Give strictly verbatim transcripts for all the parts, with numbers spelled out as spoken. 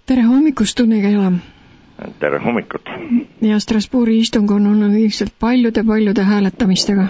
tere hommikust, Tunne Keela! Tere hommikut! Ja Strasbourgi istung on olnud lihtsalt paljude-paljude hääletamistega.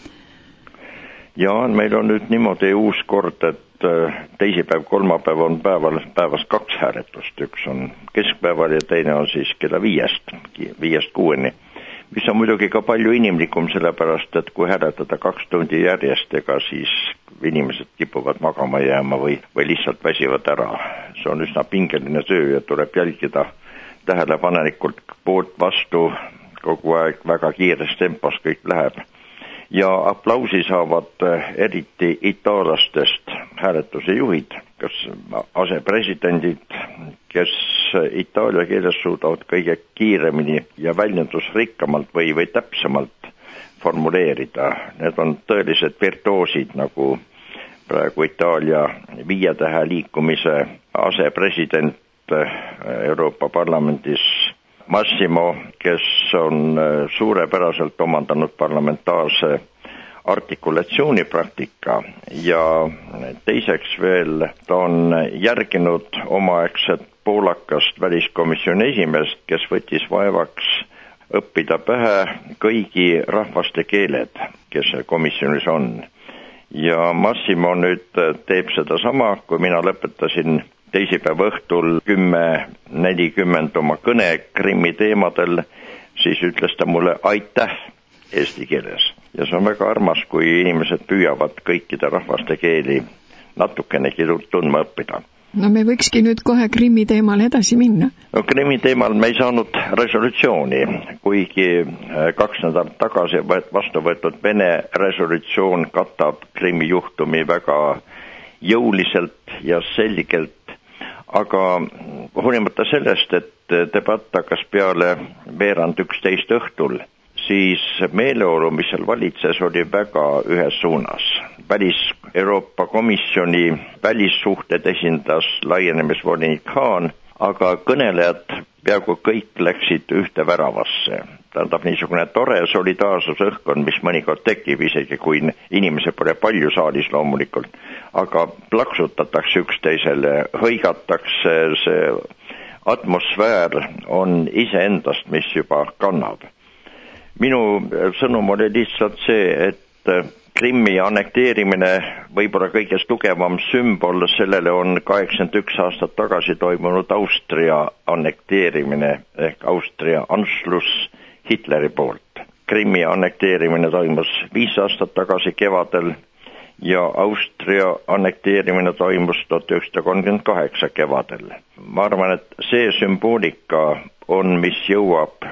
Ja meil on nüüd niimoodi uus kord, et teisipäev, kolmapäev on päeval, päevas kaks hääletust. Üks on keskpäeval ja teine on siis kella viiest, viiest kuueni. Mis on muidugi ka palju inimlikum, sellepärast, et kui hääletada kaks tundi järjest, ega siis inimesed kipuvad magama jääma või, või lihtsalt väsivad ära. See on üsna pingeline töö ja tuleb jälgida tähelepanelikult poolt vastu kogu aeg väga kiires tempos kõik läheb. Ja aplausi saavad eriti itaallastest hääletuse juhid, kas asepresidendid, kes itaalia keeles suudavad kõige kiiremini ja väljendusrikkamalt või, või täpsemalt formuleerida. Need on tõelised virtoosid, nagu praegu Itaalia viie tähe liikumise asepresident Euroopa Parlamendis Massimo, kes on suurepäraselt omandanud parlamentaarse artikulatsiooni praktika ja teiseks veel ta on järginud omaaegset poolakast väliskomisjoni esimeest, kes võttis vaevaks õppida pähe kõigi rahvaste keeled, kes komisjonis on. Ja Massimo nüüd teeb seda sama, kui mina lõpetasin teisipäeva õhtul kümme nelikümmend oma kõne Krimmi teemadel, siis ütles ta mulle aitäh eesti keeles. Ja see on väga armas, kui inimesed püüavad kõikide rahvaste keeli natukenegi tundma õppida. No me võikski nüüd kohe Krimmi teemal edasi minna. No Krimmi teemal me ei saanud resolutsiooni, kuigi kaks nädalat tagasi vastu võetud Vene resolutsioon katab Krimmi juhtumi väga jõuliselt ja selgelt. Aga hoolimata sellest, et debatt hakkas peale veerand üksteist õhtul, siis meeleolu, mis seal valitses, oli väga ühes suunas. Välis Euroopa Komisjoni välissuhted esindas laienemisvolinik Haan, aga kõnelejad peaaegu kõik läksid ühte väravasse. Tähendab niisugune tore solidaarsusõhkkond, mis mõnikord tekib, isegi kui inimesi pole palju saalis loomulikult, aga plaksutatakse üksteisele, hõigatakse, see atmosfäär on iseendast, mis juba kannab. Minu sõnum oli lihtsalt see, et Krimmi annekteerimine võib-olla kõigest tugevam sümbol, sellele on kaheksakümmend üks aastat tagasi toimunud Austria annekteerimine ehk Austria Anschluss Hitleri poolt. Krimmi annekteerimine toimus viis aastat tagasi kevadel ja Austria annekteerimine toimus tuhat üheksasada kolmkümmend kaheksa kevadel. Ma arvan, et see sümboolika on, mis jõuab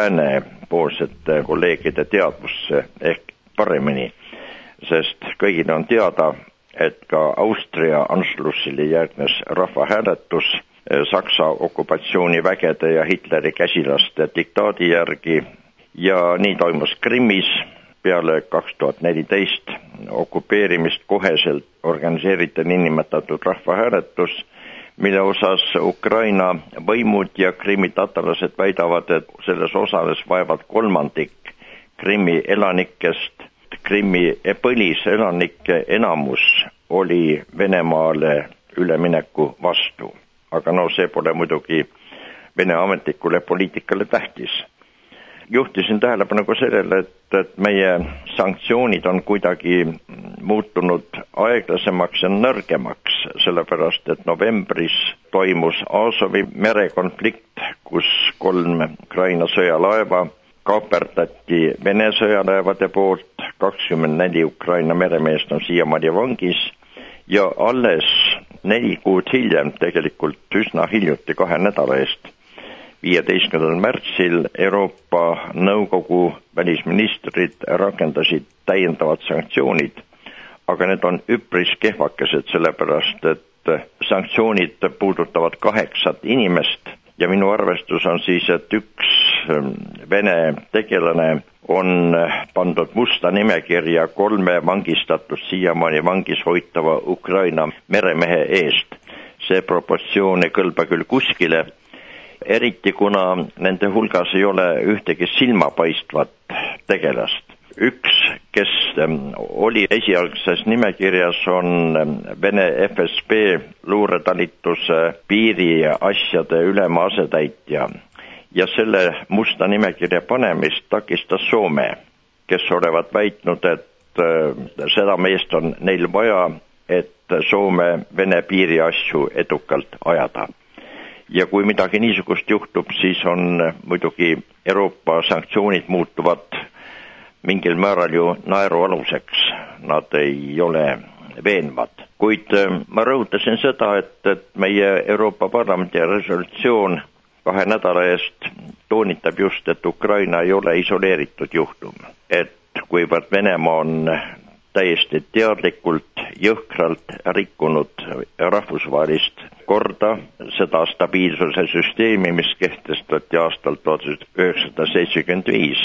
läänepoolsete kolleegide teadvusse ehk paremini, sest kõigile on teada, et ka Austria Anschlussile järgnes rahvahääletus Saksa okupatsioonivägede ja Hitleri käsilaste diktaadi järgi ja nii toimus Krimmis peale kaks tuhat neliteist okupeerimist koheselt organiseeriti niinimetatud rahvahääletus, mille osas Ukraina võimud ja Krimmi tatarlased väidavad, et selles osales vaevalt kolmandik Krimmi elanikest. Krimmi põliselanike enamus oli Venemaale ülemineku vastu. Aga no see pole muidugi Vene ametlikule poliitikale tähtis. Juhtisin tähelepanu ka sellele, et, et meie sanktsioonid on kuidagi muutunud aeglasemaks ja nõrgemaks, sellepärast et novembris toimus Azovi merekonflikt, kus kolm Ukraina sõjalaeva kaaperdati Vene sõjalaevade poolt, kakskümmend neli Ukraina meremeest on siiamaani vangis ja alles neli kuud hiljem, tegelikult üsna hiljuti kahe nädala eest, viieteistkümnendal märtsil Euroopa Nõukogu välisministrid rakendasid täiendavad sanktsioonid, aga need on üpris kehvakesed, sellepärast et sanktsioonid puudutavad kaheksat inimest ja minu arvestus on siis, et üks Vene tegelane on pandud musta nimekirja kolme vangistatud siiamaani vangis hoitava Ukraina meremehe eest. See proportsioon ei kõlba küll kuskile, eriti kuna nende hulgas ei ole ühtegi silmapaistvat tegelast. üks, kes oli esialgses nimekirjas, on Vene F S B luuretalituse piiriasjade ülema asetäitja ja selle musta nimekirja panemist takistas Soome, kes olevat väitnud, et seda meest on neil vaja, et Soome Vene piiriasju edukalt ajada. Ja kui midagi niisugust juhtub, siis on muidugi Euroopa sanktsioonid muutuvad mingil määral ju naerualuseks. Nad ei ole veenvad. Kuid ma rõhutasin seda, et, et meie Euroopa Parlamendi resolutsioon kahe nädala eest toonitab just, et Ukraina ei ole isoleeritud juhtum. Et kuivõrd Venemaa on täiesti teadlikult, jõhkralt rikkunud rahvusvahelist korda, seda stabiilsuse süsteemi, mis kehtestati aastal tuhat üheksasada seitsekümmend viis,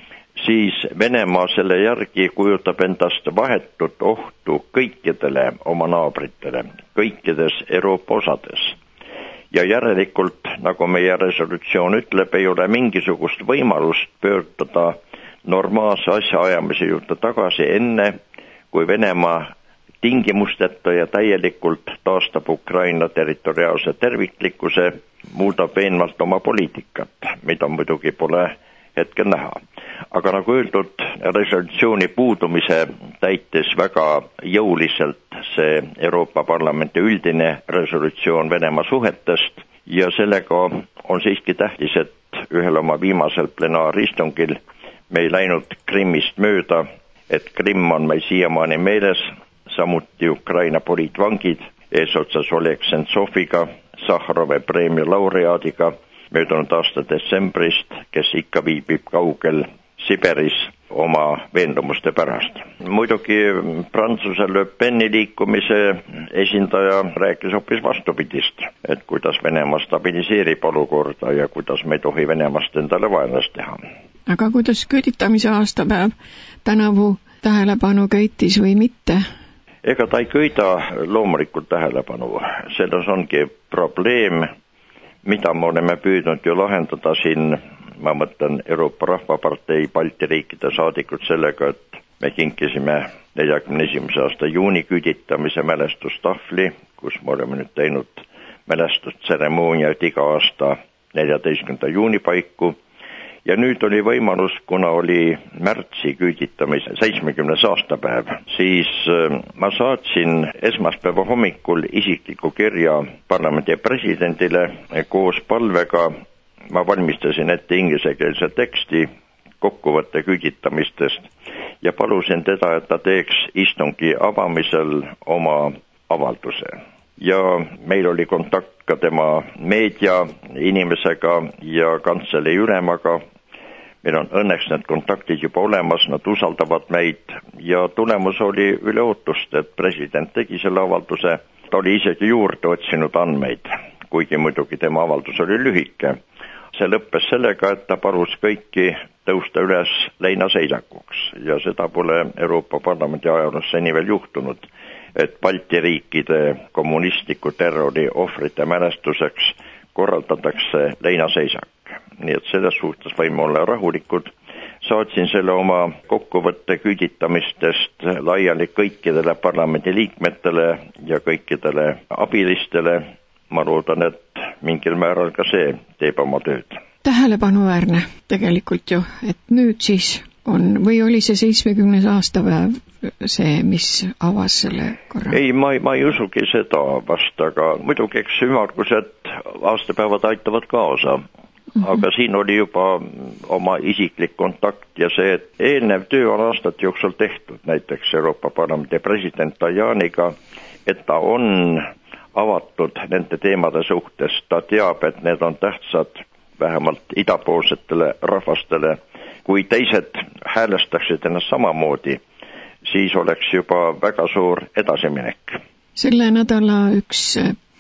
siis Venemaa selle järgi kujutab endast vahetut ohtu kõikidele oma naabritele, kõikides Euroopa osades. Ja järelikult, nagu meie resolutsioon ütleb, ei ole mingisugust võimalust pöörduda normaalse asjaajamise juurde tagasi enne, kui Venemaa tingimusteta ja täielikult taastab Ukraina territoriaalse terviklikkuse, muudab veenvalt oma poliitikat, mida muidugi pole hetkel näha. Aga nagu öeldud, resolutsiooni puudumise täitis väga jõuliselt see Euroopa Parlamenti üldine resolutsioon Venemaa suhetest ja sellega on siiski tähtis, et ühel oma viimasel plenaaristungil me ei läinud Krimmist mööda, et Krimm on meil siiamaani meeles, samuti Ukraina poliitvangid, eesotsas Oleg Sentsoviga, Sahharovi preemia laureaadiga, möödunud aasta detsembrist, kes ikka viibib kaugel Siberis oma veendumuste pärast. Muidugi Prantsuse Le Peni liikumise esindaja rääkis hoopis vastupidist, et kuidas Venemaa stabiliseerib olukorda ja kuidas me ei tohi Venemaast endale vaenlast teha. Aga kuidas küüditamise aastapäev tänavu tähelepanu köitis või mitte? Ega ta ei köida loomulikult tähelepanu. Selles ongi probleem, mida me oleme püüdnud ju lahendada siin, ma mõtlen Euroopa Rahvapartei Balti riikide saadikud sellega, et me kinkisime neljakümne esimese aasta juuni küüditamise mälestustahvli, kus me oleme nüüd teinud mälestustseremooniaid iga aasta neljateistkümnenda juuni paiku. Ja nüüd oli võimalus, kuna oli märtsi küüditamise seitsmekümnes aastapäev, siis ma saatsin esmaspäeva hommikul isikliku kirja parlamendi presidendile koos palvega. Ma valmistasin ette ingliskeelse teksti kokkuvõtte küüditamistest ja palusin teda, et ta teeks istungi avamisel oma avalduse. Ja meil oli kontakt ka tema meedia inimesega ja kantselei ülemaga. Meil on õnneks need kontaktid juba olemas, nad usaldavad meid ja tulemus oli üle ootust, et president tegi selle avalduse. Ta oli isegi juurde otsinud andmeid, kuigi muidugi tema avaldus oli lühike. See lõppes sellega, et ta palus kõiki tõusta üles leinaseisakuks ja seda pole Euroopa Parlamendi ajaloos seni veel juhtunud, et Balti riikide kommunistliku terrori ohvrite mälestuseks korraldatakse leinaseisak. Nii et selles suhtes võime olla rahulikud. Saatsin selle oma kokkuvõtte küüditamistest laiali kõikidele parlamendi liikmetele ja kõikidele abilistele. Ma loodan, et mingil määral ka see teeb oma tööd. Tähelepanuväärne tegelikult ju, et nüüd siis on, või oli see seitsmekümnes aastapäev see, mis avas selle korra? Ei, ma, ma ei usugi seda vast, aga muidugi eks ümmargused aastapäevad aitavad kaasa. Mm-hmm. Aga siin oli juba oma isiklik kontakt ja see, et eelnev töö on aastat jooksul tehtud, näiteks Euroopa Parlamendi president Tajaniga, et ta on avatud nende teemade suhtes. Ta teab, et need on tähtsad vähemalt idapoolsetele rahvastele. Kui teised häälestaksid ennast samamoodi, siis oleks juba väga suur edasiminek. Selle nädala üks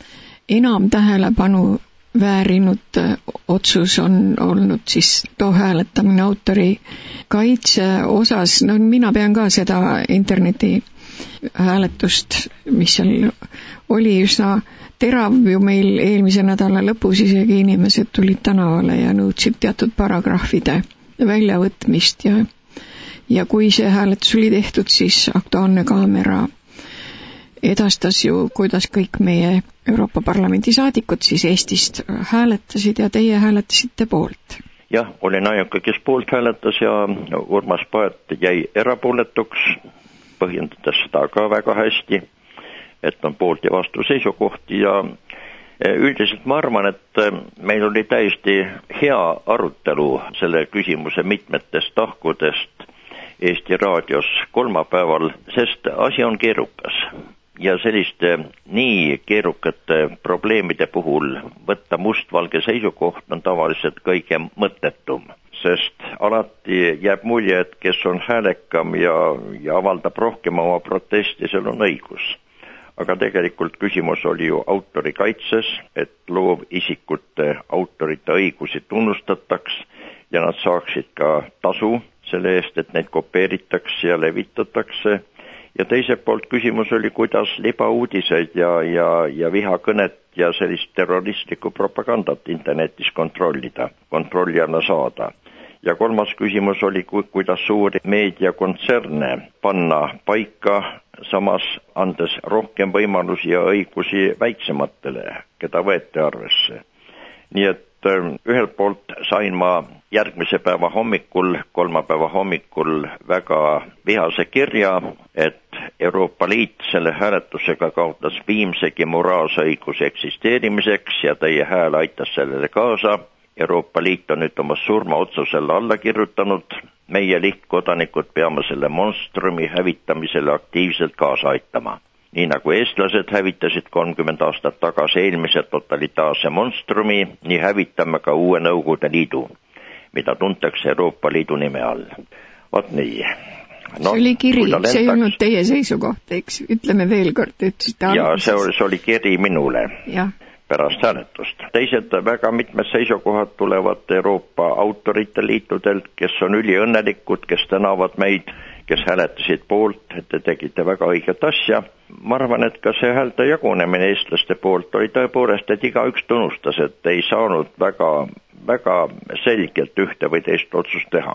enam tähelepanu väärinud otsus on olnud siis too hääletamine autori kaitse osas. No mina pean ka seda interneti hääletust, mis seal oli üsna terav ju meil eelmise nädala lõpus, isegi inimesed tulid tänavale ja nõudsid teatud paragrahvide väljavõtmist ja, ja kui see hääletus oli tehtud, siis Aktuaalne Kaamera edastas ju, kuidas kõik meie Euroopa Parlamendi saadikud siis Eestist hääletasid ja teie hääletasite poolt. Jah, olin ainuke, kes poolt hääletas ja Urmas Paet jäi erapooletuks, põhjendades seda ka väga hästi, et on poolt ja vastu seisukohti ja üldiselt ma arvan, et meil oli täiesti hea arutelu selle küsimuse mitmetest tahkudest Eesti raadios kolmapäeval, sest asi on keerukas. Ja selliste nii keerukate probleemide puhul võtta mustvalge seisukoht on tavaliselt kõige mõttetum, sest alati jääb mulje, et kes on häälekam ja, ja avaldab rohkem oma protesti, seal on õigus. Aga tegelikult küsimus oli ju autori kaitses, et loovisikute autorite õigusi tunnustataks ja nad saaksid ka tasu selle eest, et neid kopeeritakse ja levitatakse. Ja teiselt poolt küsimus oli, kuidas libauudiseid ja, ja, ja vihakõnet ja sellist terroristlikku propagandat internetis kontrollida, kontrollijana saada. Ja kolmas küsimus oli, kuidas suuri meediakontserne panna paika, samas andes rohkem võimalusi ja õigusi väiksematele, keda võeti arvesse. Nii et ühelt poolt sain ma järgmise päeva hommikul, kolmapäeva hommikul väga vihase kirja, et Euroopa Liit selle hääletusega kaotas viimsegi moraalse õiguse eksisteerimiseks ja teie hääl aitas sellele kaasa. Euroopa Liit on nüüd oma surmaotsusele alla kirjutanud. Meie lihtkodanikud peame selle monstrumi hävitamisele aktiivselt kaasa aitama. Nii nagu eestlased hävitasid kolmkümmend aastat tagasi eelmise totalitaarse monstrumi, nii hävitame ka uue Nõukogude Liidu, mida tuntakse Euroopa Liidu nime all. Vot nii. No, see oli kiri, lendaks... see ei olnud teie seisukoht, eks? Ütleme veel kord, ütlesite ja see oli, see oli kiri minule ja. Pärast hääletust. Teised väga mitmed seisukohad tulevad Euroopa autorite liitudelt, kes on üliõnnelikud, kes tänavad meid, kes hääletasid poolt, et te tegite väga õiget asja. Ma arvan, et ka see häälte jagunemine eestlaste poolt oli tõepoolest, et igaüks tunnustas, et ei saanud väga, väga selgelt ühte või teist otsust teha.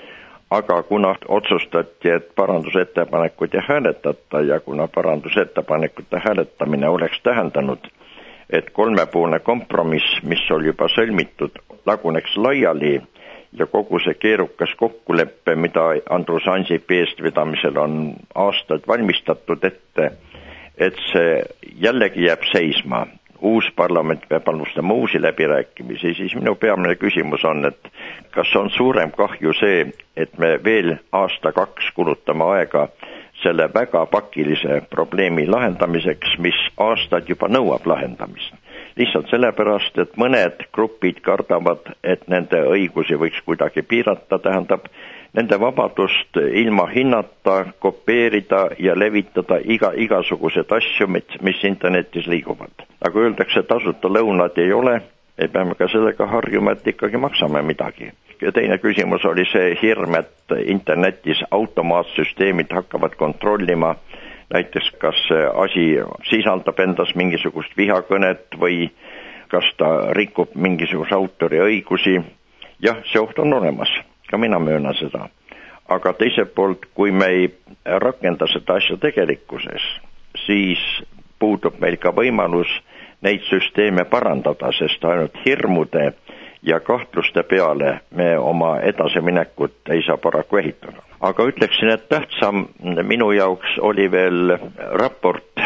Aga kuna otsustati, et parandusettepanekuid ei hääletata ja kuna parandusettepanekute hääletamine oleks tähendanud, et kolmepoolne kompromiss, mis oli juba sõlmitud, laguneks laiali ja kogu see keerukas kokkuleppe, mida Andrus Ansipi eestvedamisel on aastaid valmistatud ette, et see jällegi jääb seisma. Uus parlament peab alustama uusi läbirääkimisi, siis minu peamine küsimus on, et kas on suurem kahju see, et me veel aasta kaks kulutame aega selle väga pakilise probleemi lahendamiseks, mis aastad juba nõuab lahendamist. Lihtsalt sellepärast, et mõned grupid kardavad, et nende õigusi võiks kuidagi piirata, tähendab nende vabadust ilma hinnata, kopeerida ja levitada iga, igasugused asju, mis internetis liiguvad. Aga öeldakse, tasuta lõunad ei ole, ei peame ka sellega harjuma, et ikkagi maksame midagi. Ja teine küsimus oli see hirm, et internetis automaatsüsteemid hakkavad kontrollima, näiteks kas asi sisaldab endas mingisugust vihakõnet või kas ta rikub mingisuguse autori õigusi. Jah, see oht on olemas, ka mina möönan seda. Aga teiselt poolt, kui me ei rakenda seda asja tegelikkuses, siis puudub meil ka võimalus neid süsteeme parandada, sest ainult hirmude ja kahtluste peale me oma edasiminekut ei saa paraku ehitada. Aga ütleksin, et tähtsam minu jaoks oli veel raport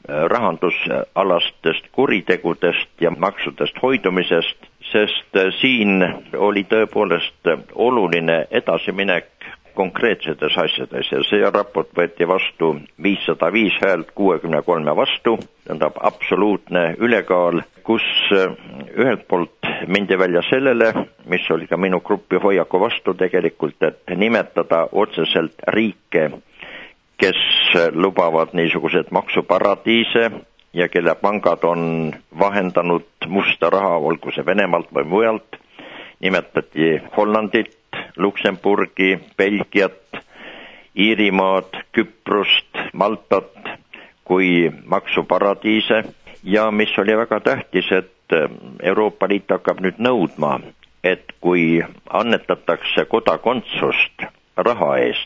rahandusalastest kuritegudest ja maksudest hoidumisest, sest siin oli tõepoolest oluline edasiminek konkreetsetes asjades ja see raport võeti vastu viissada viis häält kuuekümne kolme vastu, tähendab absoluutne ülekaal, kus ühelt poolt mindi välja sellele, mis oli ka minu grupi hoiaku vastu tegelikult, et nimetada otseselt riike, kes lubavad niisugused maksuparadiise ja kelle pangad on vahendanud musta raha, olgu see Venemaalt või mujalt, nimetati Hollandit, Luksemburgi, Belgiat, Iirimaad, Küprost, Maltat kui maksuparadiise ja mis oli väga tähtis, et Euroopa Liit hakkab nüüd nõudma, et kui annetatakse kodakondsust raha eest,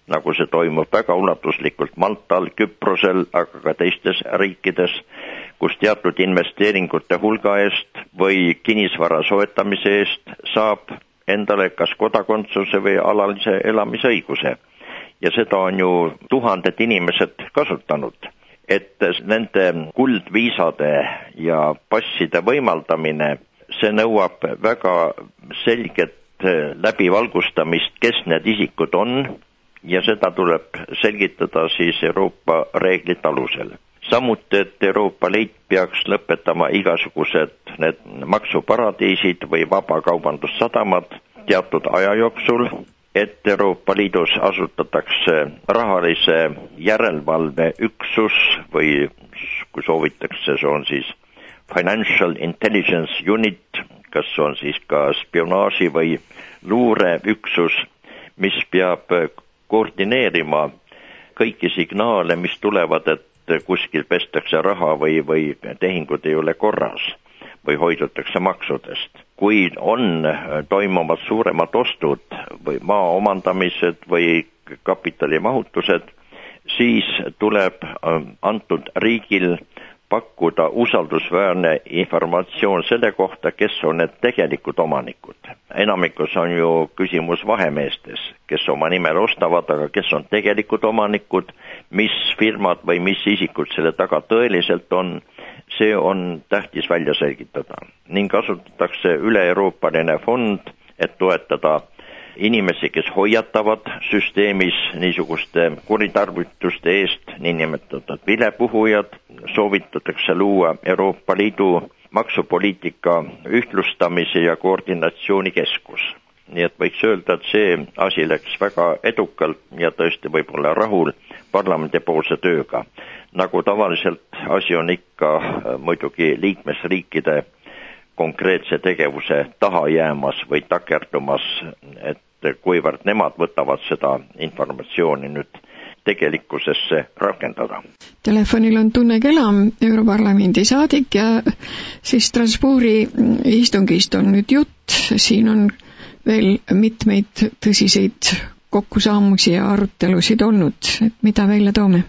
nagu see toimub väga ulatuslikult Maltal, Küprosel, aga ka teistes riikides, kus teatud investeeringute hulga eest või kinnisvara soetamise eest saab endale kas kodakondsuse või alalise elamisõiguse. Ja seda on ju tuhanded inimesed kasutanud, et nende kuldviisade ja passide võimaldamine, see nõuab väga selget läbivalgustamist, kes need isikud on, ja seda tuleb selgitada siis Euroopa reeglite alusel. Samuti, et Euroopa Liit peaks lõpetama igasugused need maksuparadiisid või vabakaubandussadamad teatud aja jooksul, et Euroopa Liidus asutatakse rahalise järelevalve üksus või kui soovitakse, see on siis Financial Intelligence Unit, kas on siis ka spionaaži või luureüksus, mis peab koordineerima kõiki signaale, mis tulevad, et kuskil pestakse raha või, või tehingud ei ole korras või hoidutakse maksudest. Kui on toimuvad suuremad ostud või maa omandamised või kapitalimahutused, siis tuleb antud riigil pakkuda usaldusväärne informatsioon selle kohta, kes on need tegelikud omanikud. Enamikus on ju küsimus vahemeestes, kes oma nimel ostavad, aga kes on tegelikud omanikud, mis firmad või mis isikud selle taga tõeliselt on, see on tähtis välja selgitada. Ning kasutatakse üle-euroopaline fond, et toetada inimesi, kes hoiatavad süsteemis niisuguste kuritarvituste eest, niinimetatud vilepuhujad, soovitatakse luua Euroopa Liidu maksupoliitika ühtlustamise ja koordinatsiooni keskus. Nii et võiks öelda, et see asi läks väga edukalt ja tõesti võib olla rahul parlamendipoolse tööga. Nagu tavaliselt asi on ikka muidugi liikmesriikide konkreetse tegevuse taha jäämas või takerdumas, et kuivõrd nemad võtavad seda informatsiooni nüüd tegelikkusesse rakendada. Telefonil on Tunne Kelam, Europarlamendi saadik, ja siis Strasbourgi istungist on nüüd jutt, siin on veel mitmeid tõsiseid kokkusaamusi ja arutelusid olnud, et mida välja toome?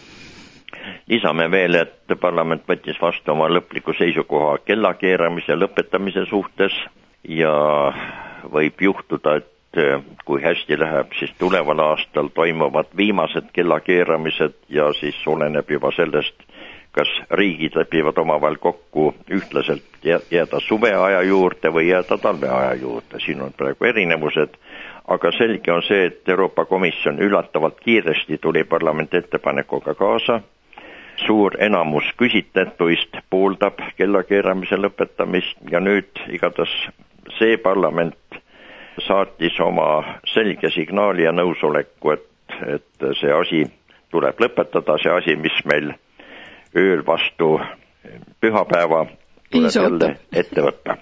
Lisame veel, et parlament võttis vastu oma lõpliku seisukoha kellakeeramise lõpetamise suhtes ja võib juhtuda, et kui hästi läheb, siis tuleval aastal toimuvad viimased kellakeeramised ja siis oleneb juba sellest, kas riigid lepivad omavahel kokku ühtlaselt jääda suveaja juurde või jääda talveaja juurde. Siin on praegu erinevused, aga selge on see, et Euroopa Komisjon üllatavalt kiiresti tuli parlamendi ettepanekuga kaasa. Suur enamus küsitletuist pooldab kellakeeramise lõpetamist ja nüüd igatahes see parlament saatis oma selge signaali ja nõusoleku, et, et see asi tuleb lõpetada, see asi, mis meil ööl vastu pühapäeva tuleb jälle ette võtta.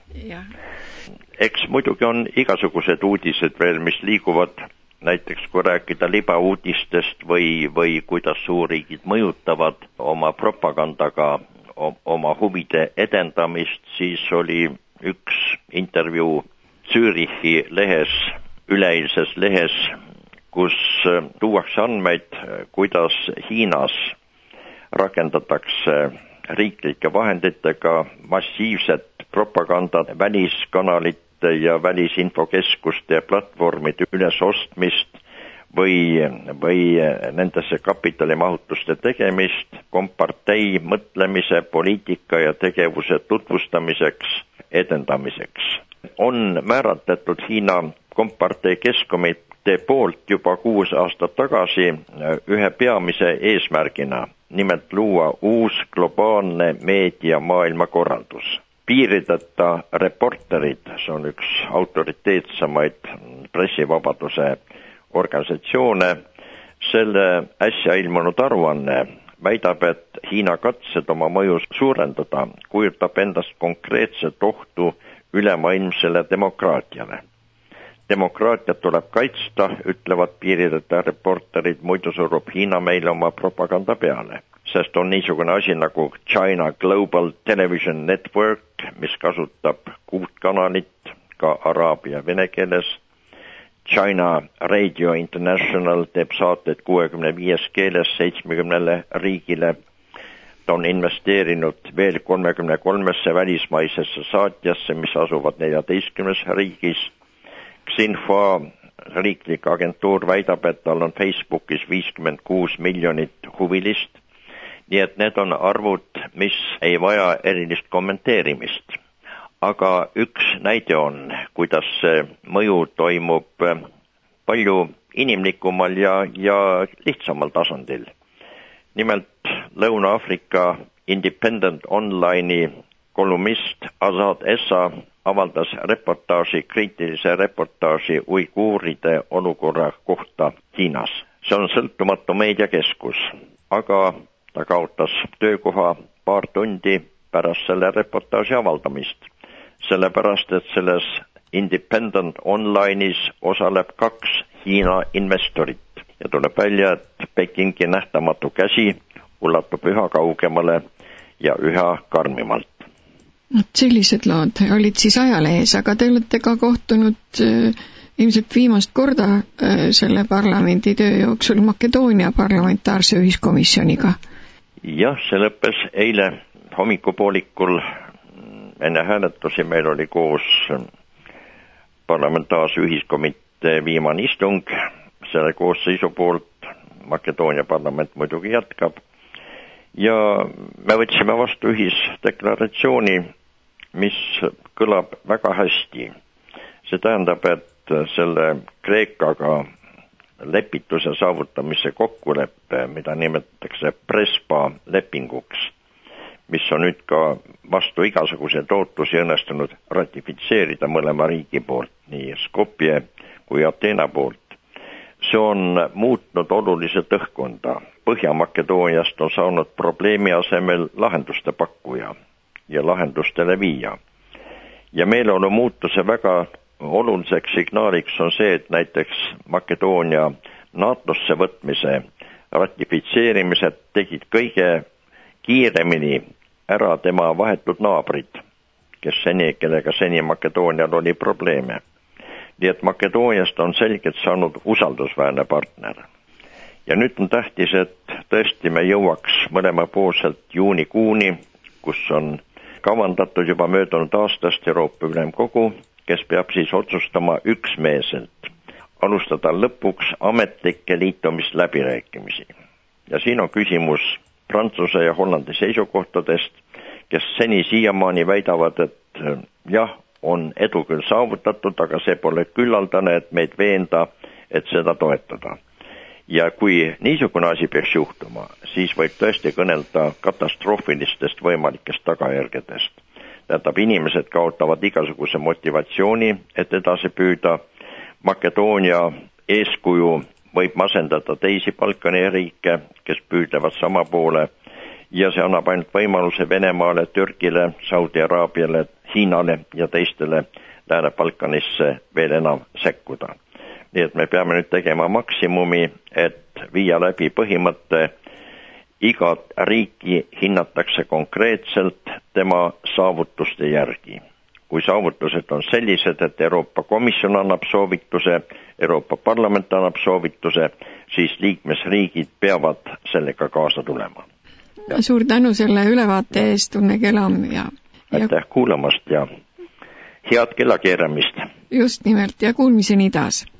Eks muidugi on igasugused uudised veel, mis liiguvad, näiteks kui rääkida libauudistest või, või kuidas suurriigid mõjutavad oma propagandaga oma huvide edendamist, siis oli üks intervjuu Zürichi lehes, üleeilses lehes, kus tuuakse andmeid, kuidas Hiinas rakendatakse riiklike vahenditega massiivset propagandat, väliskanalite ja välisinfokeskuste ja platvormide ülesostmist või, või nendesse kapitalimahutuste tegemist, kompartei mõtlemise, poliitika ja tegevuse tutvustamiseks, edendamiseks. On määratletud Hiina kompartei keskkomitee poolt juba kuus aastat tagasi ühe peamise eesmärgina, nimelt luua uus globaalne meedia maailmakorraldus. Piirideta reporterid, see on üks autoriteetsamaid pressivabaduse organisatsioone, selle äsja ilmunud aruanne väidab, et Hiina katsed oma mõju suurendada kujutab endast konkreetset ohtu ülemaailmsele demokraatiale. Demokraatiat tuleb kaitsta, ütlevad piirideta reporterid, muidu surub Hiina meile oma propaganda peale. Sest on niisugune asi nagu China Global Television Network, mis kasutab kuut kanalit ka araabia vene keeles. China Radio International teeb saated kuuekümne viies keeles seitsmekümnele riigile. Ta on investeerinud veel kolmekümne kolmesse välismaisesse saatjasse, mis asuvad neljateistkümnes riigis. Xinhua riiklik agentuur väidab, et tal on Facebookis viiskümmend kuus miljonit huvilist. Nii et need on arvud, mis ei vaja erilist kommenteerimist. Aga üks näide on, kuidas see mõju toimub palju inimlikumal ja, ja lihtsamal tasandil. Nimelt Lõuna-Aafrika Independent Online'i kolumnist Azad Essa avaldas reportaaži, kriitilise reportaaži uiguuride olukorra kohta Hiinas. See on sõltumatu meediakeskus, aga ta kaotas töökoha paar tundi pärast selle reportaaži avaldamist, sellepärast et selles Independent Online'is osaleb kaks Hiina investorit ja tuleb välja, et Pekingi nähtamatu käsi ulatub üha kaugemale ja üha karmimalt. Sellised lood olid siis ajalehes, aga te olete ka kohtunud äh, ilmselt viimast korda äh, selle parlamendi töö jooksul Makedoonia parlamentaarse ühiskomisjoniga. Jah, see lõppes eile hommikupoolikul enne hääletusi. Meil oli koos parlamentaarse ühiskomitee viimane istung. Selle koosseisu poolt Makedoonia parlament muidugi jätkab. Ja me võtsime vastu ühisdeklaratsiooni, mis kõlab väga hästi. See tähendab, et selle Kreekaga lepituse saavutamise kokkuleppe, mida nimetatakse Prespa lepinguks, mis on nüüd ka vastu igasuguse ootusi õnnestunud ratifitseerida mõlema riigi poolt, nii Skopje kui Ateena poolt. See on muutnud oluliselt õhkkonda. Põhja-Makedooniast on saanud probleemi asemel lahenduste pakkuja ja lahendustele viia. Ja meeleolu muutuse väga oluliseks signaaliks on see, et näiteks Makedoonia NATOsse võtmise ratifitseerimised tegid kõige kiiremini ära tema vahetud naabrid, kes seni, kellega seni Makedoonial oli probleeme. Nii et Makedooniast on selgelt saanud usaldusväärne partner. Ja nüüd on tähtis, et tõesti me jõuaks mõlemapoolselt juunikuuni, kus on kavandatud juba möödunud aastast Euroopa Ülemkogu, kes peab siis otsustama üksmeelselt alustada lõpuks ametlikke liitumisläbirääkimisi. Ja siin on küsimus Prantsuse ja Hollandi seisukohtadest, kes seni siiamaani väidavad, et jah, on edu küll saavutatud, aga see pole küllaldane, et meid veenda, et seda toetada. Ja kui niisugune asi peaks juhtuma, siis võib tõesti kõnelda katastroofilistest võimalikest tagajärgedest. Tähendab, inimesed kaotavad igasuguse motivatsiooni, et edasi püüda. Makedoonia eeskuju võib masendada teisi Balkani riike, kes püüdlevad sama poole, ja see annab ainult võimaluse Venemaale, Türgile, Saudi-Araabiale, Hiinale ja teistele Lääne-Balkanisse veel enam sekkuda. Nii et me peame nüüd tegema maksimumi, et viia läbi põhimõtte, igat riiki hinnatakse konkreetselt tema saavutuste järgi. Kui saavutused on sellised, et Euroopa Komisjon annab soovituse, Euroopa Parlament annab soovituse, siis liikmesriigid peavad sellega kaasa tulema. Ja. Suur tänu selle ülevaate eest, Tunne Kelam. Ja, aitäh ja... kuulamast ja head kellakeeramist. Just nimelt ja kuulmiseni taas.